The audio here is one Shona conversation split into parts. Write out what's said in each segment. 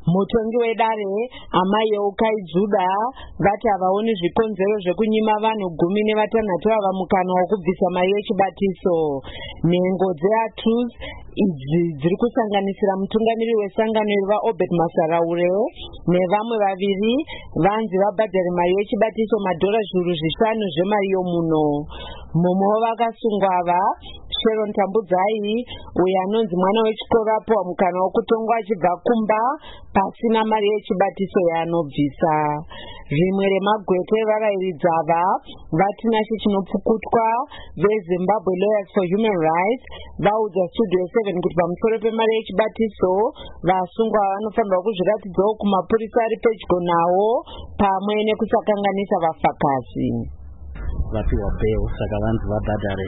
Mutongi wedare amai Ukaijuda vati havaoni zvikonzero zvekunyima vanhu 16 ava mukana wokubvisa mari yechibatiso. Nhengo dzeATUS idzi dziri kusanganisira mutungamiri wesangano iri Obed Masaraure nevamwe vaviri vanzi vabhadhare mari yechibatiso $5,000 zvemari yomuno. Mumwe wavakasungwa ava Sharon Tambudzai, uyo anonzi mwana wechikoro apiwa mukana wokutongwa achibva kumba pasina mari yechibatiso yaanobvisa. Rimwe remagwete evarayiridzi ava vatina chinopfukutwa veZimbabwe Lawyers for Human Rights vaudza Studio 7 kuti pamusoro pemari yechibatiso vasungwa vanofanirwa kuzviratidzawo kumapurisa ari pedyo nawo pamwe nekusakanganisa vafakazi. Vapiwa bail saka vanzi vabhadhare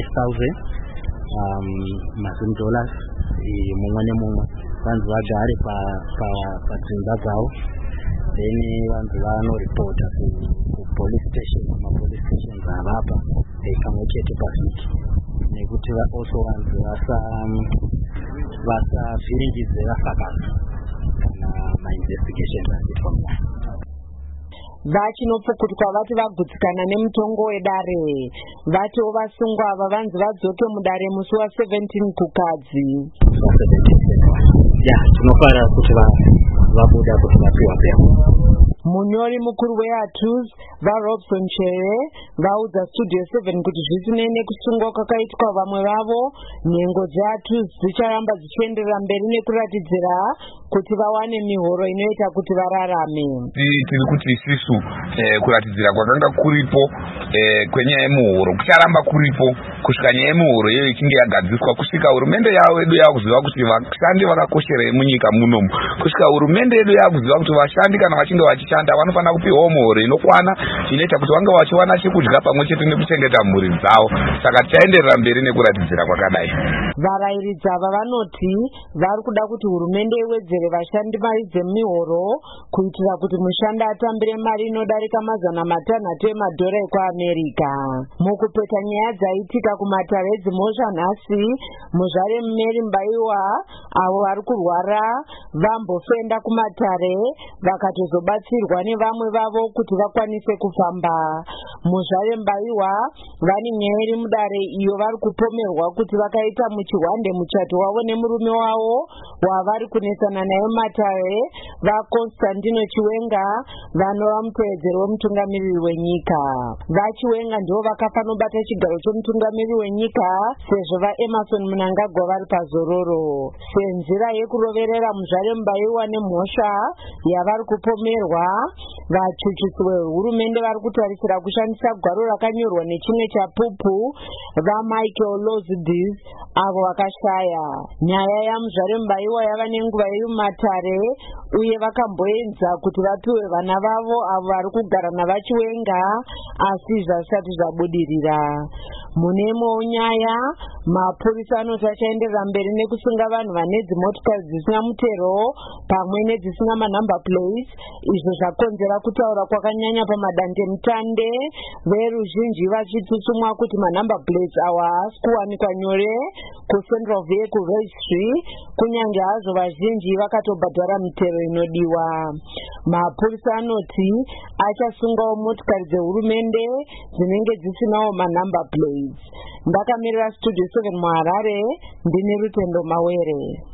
$5,000 mumwe nemumwe, vanzi vagare padzimba dzavo, then vanzi vanoripota kupolice station, mapolice stations avapa pamwe chete pavhiki, nekuti also vanzi vasavhiringidze vafakazi kana mainvestigations achiitwa mudare. Vachinopfukutwa vati vagutsikana nemutongo wedare. Vatiwo vasungwa ava vanzi vadzoke mudare musi wa17 kukadzi. Tinofara kuti vabuda kuti vapiwa bail. Munyori mukuru weATUS vaRobson Chere vaudza Studio 7 kuti zvisinei nekusungwa kwakaitwa vamwe vavo, nhengo dzeATUS dzicharamba dzichienderera mberi nekuratidzira kuti vawane mihoro inoita kuti vararame. Tiri kuti isusu kuratidzira kwakanga kuripo kwenyaya yemuhoro kucharamba kuripo kusvika nyaya yemuhoro iyoyo ichinge yagadziswa, kusvika hurumende yavo yedu yakuziva kuti vashandi vakakosherei munyika munomu, kusvika hurumende yedu yakuziva kuti vashandi kana vachinge vachishanda vanofanira kupiwawo muhoro inokwana inoita kuti vange vachiwana chekudya pamwe chete nekuchengeta mhuri dzavo. Saka tichaenderera mberi nekuratidzira kwakadai. Varayiridzi ava vanoti vari kuda kuti hurumende iwedzere vashandi mari dzemihoro kuitira kuti mushandi atambire mari inodarika $500 emadhora ekuAmerika. Mukupeta nyaya dzaitika kumatare edzimhosva nhasi, muzvare Mary Mbaiwa avo vari kurwara vambofenda kumatare vakatozobatsirwa nevamwe vavo kuti vakwanise kufamba. Muzvare Mbaiwa vane nyaya iri mudare iyo vari kupomerwa kuti vakaita muchihwande muchato wavo nemurume wavo wavari kunesana naye matare vaConstantino Chiwenga vanova mutevedzeri wemutungamiriri wenyika. VaChiwenga ndivo vakafanobata chigaro chomutungamiriri wenyika sezvo vaEmerson Mnangagwa vari pazororo. Senzira yekuroverera muzvare Mbaiwa nemhosva yavari kupomerwa, vachuchisi vehurumende vari kutarisira kushandisa gwaro rakanyorwa nechimwe chapupu vaMichael Lozidis avo vakashaya. Nyaya yamuzvare Mbaiwa yava nenguva iri mumatare uye vakamboenza kuti vapiwe vana vavo avo vari kugara navaChiwenga, asi zvazvisati zvabudirira. Muneimwewo nyaya, mapurisa anoti achaenderera mberi nekusunga vanhu vane dzimotokari dzisina mutero pamwe nedzisina manhamba plates, izvo zvakonzera kutaura kwakanyanya pamadandemutande, veruzhinji vachitutsumwa kuti manhamba plates awa haasi kuwanikwa nyore kuCentral Vehicle Registry, kunyange hazvo vazhinji vakatobhadhara mitero inodiwa. Mapurisa anoti achasungawo motokari dzehurumende dzinenge dzisinawo manhamba plates. Ndakamirira Studio 7 muHarare, ndine Rutendo Mawere.